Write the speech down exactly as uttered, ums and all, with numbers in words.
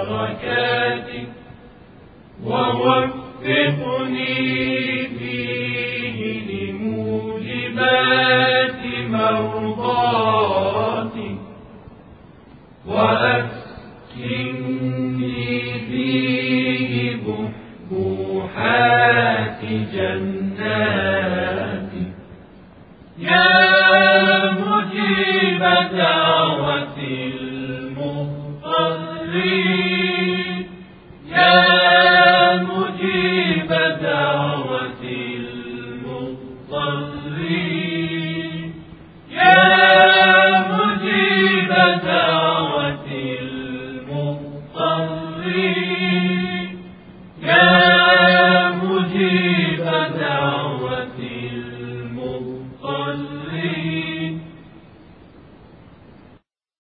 بركاتك ووفقني فيه لموجبات مرضاتك وأسكنني فيه بحبوحات جناتك يا مجيب دعوة المضطرين يا مجيب دعوة المضطرين يا مجيب دعوة المضطرين يا مجيب دعوة